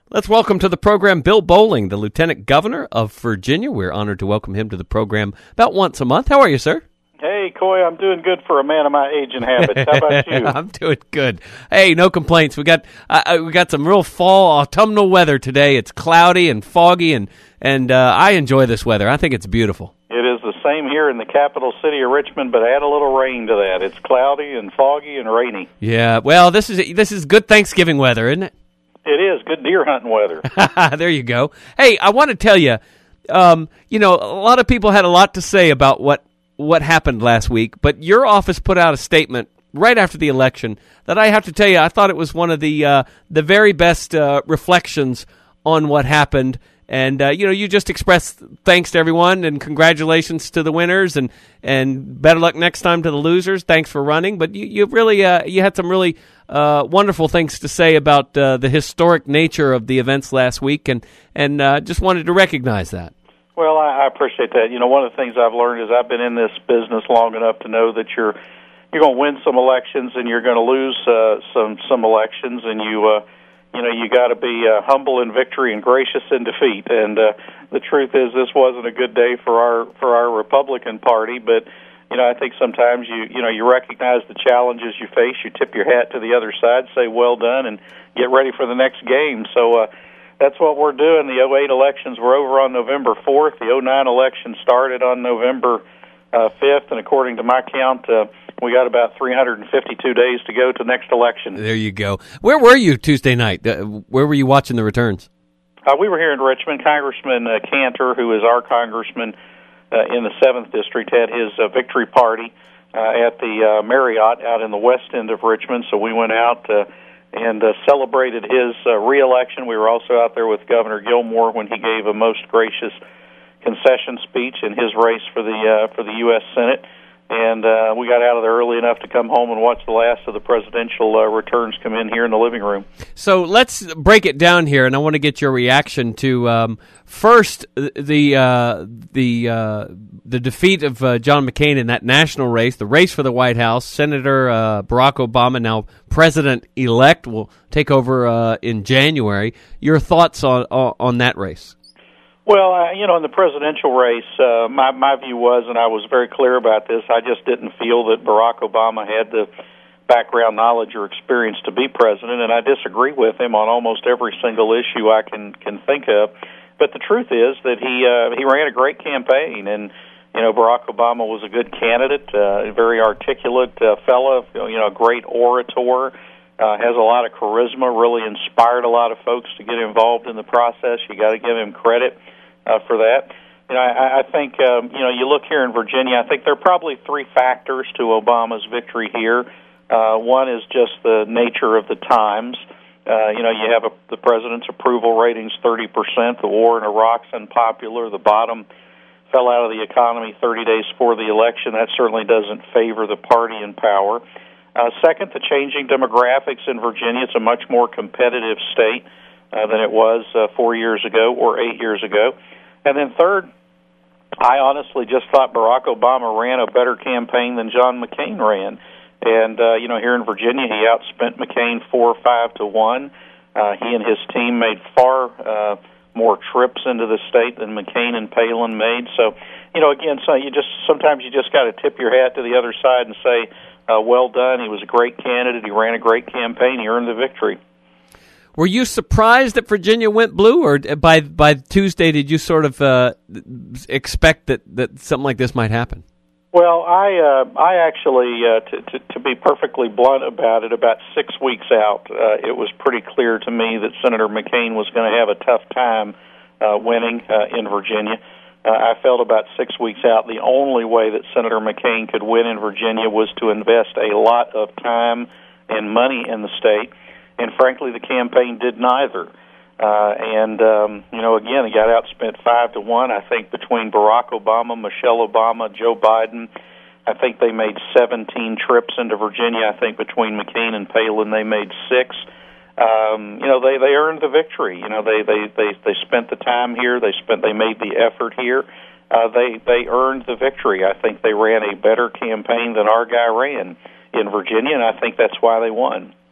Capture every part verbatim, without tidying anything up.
Let's welcome to the program Bill Bolling, the Lieutenant Governor of Virginia. We're honored to welcome him to the program about once a month. How are you, sir? Hey, Coy, I'm doing good for a man of my age and habits. How about you? I'm doing good. Hey, no complaints. We got uh, we got some real fall autumnal weather today. It's cloudy and foggy, and and uh, I enjoy this weather. I think it's beautiful. It is the same here in the capital city of Richmond, but add a little rain to that. It's cloudy and foggy and rainy. Yeah. Well, this is this is good Thanksgiving weather, isn't it? It is good deer hunting weather. There you go. Hey, I want to tell you, um, you know, a lot of people had a lot to say about what, what happened last week, but your office put out a statement right after the election that I have to tell you, I thought it was one of the uh, the very best uh, reflections on what happened. And, uh, you know, you just expressed thanks to everyone and congratulations to the winners and, and better luck next time to the losers. Thanks for running. But you, you really uh, you had some really uh, wonderful things to say about uh, the historic nature of the events last week, and, and uh, just wanted to recognize that. Well, I, I appreciate that. You know, one of the things I've learned is I've been in this business long enough to know that you're you're going to win some elections and you're going to lose uh, some some elections, and you uh, you know, you got to be uh, humble in victory and gracious in defeat. And uh, the truth is, this wasn't a good day for our for our Republican Party. But you know, I think sometimes you you know you recognize the challenges you face. You tip your hat to the other side, say well done, and get ready for the next game. So uh, that's what we're doing. The oh eight elections were over on November fourth. The oh nine election started on November uh, fifth, and according to my count, Uh, we got about three hundred fifty-two days to go to next election. There you go. Where were you Tuesday night? Uh, where were you watching the returns? Uh, we were here in Richmond. Congressman uh, Cantor, who is our congressman uh, in the seventh District, had his uh, victory party uh, at the uh, Marriott out in the west end of Richmond. So we went out uh, and uh, celebrated his uh, re-election. We were also out there with Governor Gilmore when he gave a most gracious concession speech in his race for the uh, for the U S Senate. And uh, we got out of there early enough to come home and watch the last of the presidential uh, returns come in here in the living room. So let's break it down here, and I want to get your reaction to um, first the uh, the uh, the defeat of uh, John McCain in that national race, the race for the White House. Senator uh, Barack Obama, now president-elect, will take over uh, in January. Your thoughts on on that race? Well, uh, you know, in the presidential race, uh, my, my view was, and I was very clear about this, I just didn't feel that Barack Obama had the background knowledge or experience to be president, and I disagree with him on almost every single issue I can, can think of. But the truth is that he uh, he ran a great campaign, and, you know, Barack Obama was a good candidate, uh, a very articulate uh, fellow, you know, a great orator, uh, has a lot of charisma, really inspired a lot of folks to get involved in the process. You got to give him credit Uh, for that. You know, I, I think, um, you know, you look here in Virginia, I think there are probably three factors to Obama's victory here. Uh, one is just the nature of the times. Uh, you know, you have a, the president's approval ratings thirty percent. The war in Iraq's unpopular. The bottom fell out of the economy thirty days before the election. That certainly doesn't favor the party in power. Uh, second, the changing demographics in Virginia. It's a much more competitive state uh, than it was uh, four years ago or eight years ago. And then third, I honestly just thought Barack Obama ran a better campaign than John McCain ran. And, uh, you know, here in Virginia, he outspent McCain four or five to one. Uh, he and his team made far uh, more trips into the state than McCain and Palin made. So, you know, again, so you just sometimes you just got to tip your hat to the other side and say, uh, well done. He was a great candidate. He ran a great campaign. He earned the victory. Were you surprised that Virginia went blue, or by by Tuesday did you sort of uh, expect that, that something like this might happen? Well, I uh, I actually, uh, to, to, to be perfectly blunt about it, about six weeks out, uh, it was pretty clear to me that Senator McCain was going to have a tough time uh, winning uh, in Virginia. Uh, I felt about six weeks out the only way that Senator McCain could win in Virginia was to invest a lot of time and money in the state. And frankly, the campaign did neither. Uh, and, um, you know, again, he got outspent five to one. I think between Barack Obama, Michelle Obama, Joe Biden, I think they made seventeen trips into Virginia. I think between McCain and Palin, they made six. Um, you know, they, they earned the victory. You know, they, they, they, they spent the time here. They spent, they made the effort here. Uh, they, they earned the victory. I think they ran a better campaign than our guy ran in Virginia, and I think that's why they won.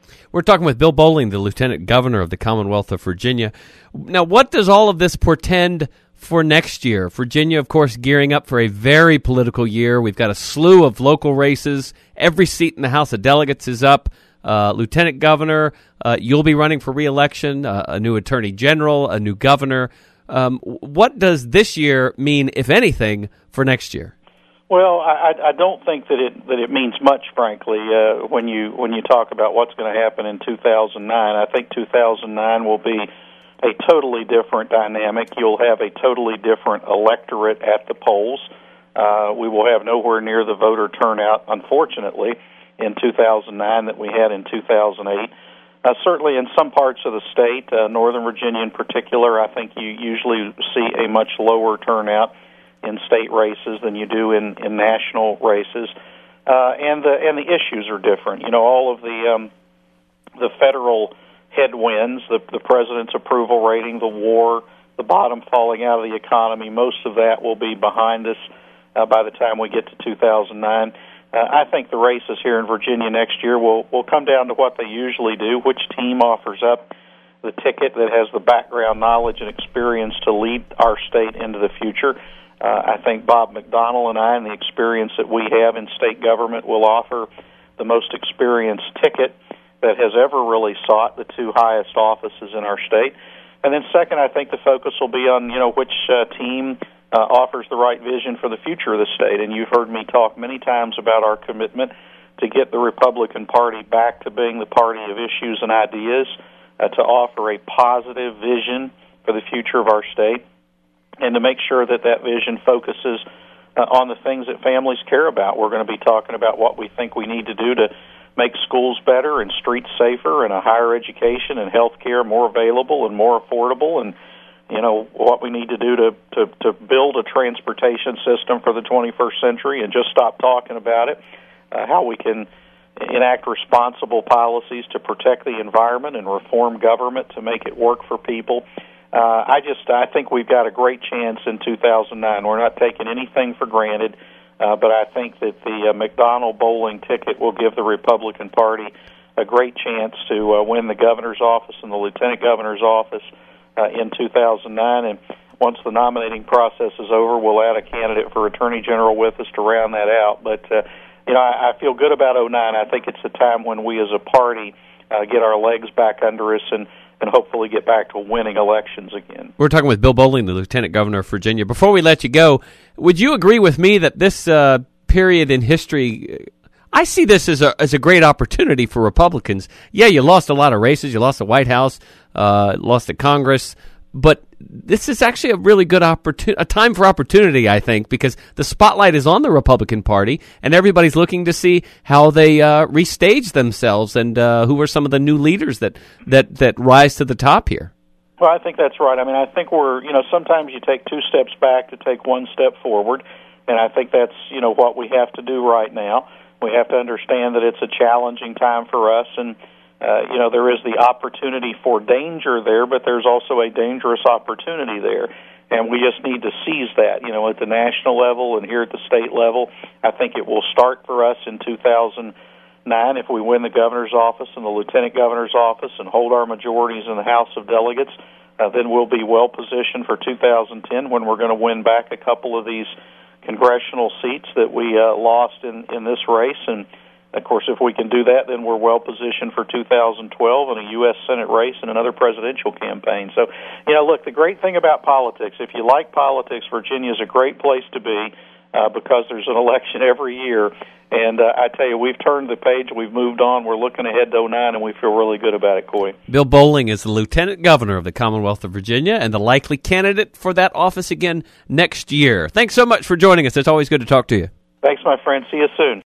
We're talking with Bill Bolling, the Lieutenant Governor of the Commonwealth of Virginia. Now, what does all of this portend for next year? Virginia, of course, gearing up for a very political year. We've got a slew of local races. Every seat in the House of Delegates is up. Uh, Lieutenant Governor, uh, you'll be running for re-election, uh, a new Attorney General, a new governor. Um, what does this year mean, if anything, for next year? Well, I, I don't think that it that it means much, frankly. Uh, when you when you talk about what's going to happen in two thousand nine, I think two thousand nine will be a totally different dynamic. You'll have a totally different electorate at the polls. Uh, we will have nowhere near the voter turnout, unfortunately, in two thousand nine that we had in two thousand eight. Uh, certainly in some parts of the state, uh, Northern Virginia in particular, I think you usually see a much lower turnout in state races than you do in, in national races. Uh, and the and the issues are different. You know, all of the um, the federal headwinds, the, the president's approval rating, the war, the bottom falling out of the economy, most of that will be behind us uh, by the time we get to two thousand nine. Uh, I think the races here in Virginia next year will, will come down to what they usually do, which team offers up the ticket that has the background knowledge and experience to lead our state into the future. Uh, I think Bob McDonnell and I, and the experience that we have in state government, will offer the most experienced ticket that has ever really sought the two highest offices in our state. And then second, I think the focus will be on, you know, which uh, team uh, offers the right vision for the future of the state. And you've heard me talk many times about our commitment to get the Republican Party back to being the party of issues and ideas, uh, to offer a positive vision for the future of our state, and to make sure that that vision focuses uh, on the things that families care about. We're going to be talking about what we think we need to do to make schools better and streets safer and a higher education and health care more available and more affordable, and, you know, what we need to do to, to, to build a transportation system for the twenty-first century and just stop talking about it, uh, how we can enact responsible policies to protect the environment and reform government to make it work for people. Uh, I just I think we've got a great chance in two thousand nine. We're not taking anything for granted, uh, but I think that the uh, McDonnell-Bolling ticket will give the Republican Party a great chance to uh, win the governor's office and the lieutenant governor's office uh, in two thousand nine. And once the nominating process is over, we'll add a candidate for Attorney General with us to round that out. But, uh, you know, I, I feel good about oh nine. I think it's a time when we as a party uh, get our legs back under us and and hopefully get back to winning elections again. We're talking with Bill Bolling, the Lieutenant Governor of Virginia. Before we let you go, would you agree with me that this uh, period in history, I see this as a as a great opportunity for Republicans? Yeah, you lost a lot of races. You lost the White House, uh, lost the Congress, but this is actually a really good opportunity, a time for opportunity, I think, because the spotlight is on the Republican Party, and everybody's looking to see how they uh, restage themselves and uh, who are some of the new leaders that, that, that rise to the top here. Well, I think that's right. I mean, I think we're, you know, sometimes you take two steps back to take one step forward, and I think that's, you know, what we have to do right now. We have to understand that it's a challenging time for us, and Uh, you know, there is the opportunity for danger there, but there's also a dangerous opportunity there, and we just need to seize that, you know, at the national level and here at the state level. I think it will start for us in two thousand nine if we win the governor's office and the lieutenant governor's office and hold our majorities in the House of Delegates. Uh, then we'll be well positioned for two thousand ten when we're going to win back a couple of these congressional seats that we uh, lost in, in this race. And of course, if we can do that, then we're well positioned for two thousand twelve and a U S Senate race and another presidential campaign. So, you know, look, the great thing about politics, if you like politics, Virginia is a great place to be uh, because there's an election every year. And uh, I tell you, we've turned the page, we've moved on, we're looking ahead to oh nine, and we feel really good about it, Coy. Bill Bolling is the Lieutenant Governor of the Commonwealth of Virginia and the likely candidate for that office again next year. Thanks so much for joining us. It's always good to talk to you. Thanks, my friend. See you soon.